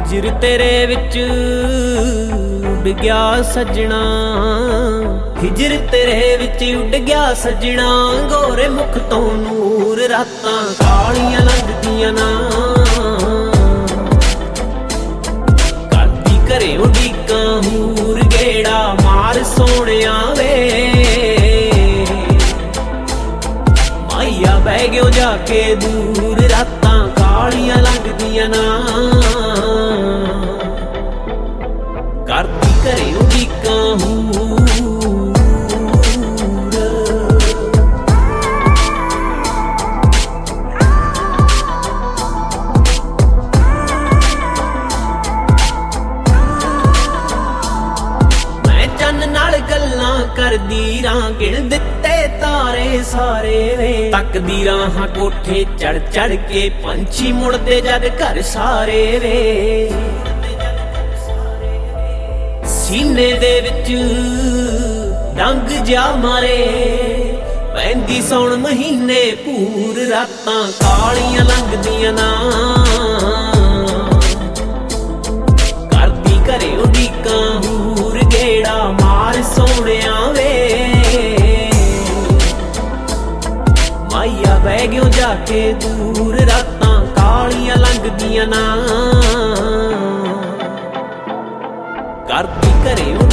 ਹਿਜਰ ਤੇਰੇ ਵਿੱਚ ਉੱਡ ਗਿਆ ਸੱਜਣਾ, ਹਿਜਰ ਤੇਰੇ ਵਿੱਚ ਉੱਡ ਗਿਆ ਸੱਜਣਾ। ਗੋਰੇ ਮੁਖ ਤੋਂ ਨੂਰ ਰਾਤਾਂ ਕਾਲੀਆਂ ਲੰਘਦੀਆਂ ਨਾ, ਕਰਦੀ ਘਰੇ ਉਡੀਕਾਂ ਹੂਰ ਗੇੜਾ ਮਾਰ ਸੋਹਣਿਆ ਵੇ। ਮਾਈਆ ਬਹਿ ਗਿਓ ਜਾ ਕੇ ਦੂਰ ਰਾਤਾਂ ਕਾਲੀਆਂ ਲੰਘਦੀਆਂ ਨਾ, ਕਰਦੀ ਘਰੇ ਉਡੀਕਾਂ ਹੂਰ। ਮੈਂ ਚੰਨ ਨਾਲ ਗੱਲਾਂ ਕਰਦੀ ਰਾਂ, ਗਿਣ ਦਿੱਤੇ ਤਾਰੇ ਸਾਰੇ ਵੇ। ਤੱਕਦੀ ਰਾਹਾਂ ਕੋਠੇ ਚੜ ਚੜ ਕੇ, ਪੰਛੀ ਮੁੜਦੇ ਜਦ ਘਰ ਸਾਰੇ ਵੇ। ਸੀਨੇ ਦੇ ਵਿੱਚ ਡੰਗ ਜਾ ਮਾਰੇ, ਪੈਂਦੀ ਸੌਣ ਮਹੀਨੇ ਭੂਰ ਰਾਤਾਂ ਕਾਲੀਆਂ ਲੰਘਦੀਆਂ ਨਾ, ਕਰਦੀ ਘਰੇ ਉਡੀਕਾਂ ਹੂਰ ਗੇੜਾ ਮਾਰ ਸੋਹਣਿਆ ਵੇ। ਮਾਈਆ ਬਹਿ ਗਿਓ ਜਾ ਕੇ ਦੂਰ ਰਾਤਾਂ ਕਾਲੀਆਂ ਲੰਘਦੀਆਂ ਨਾ, ਕਰਦੀ ਘਰੇ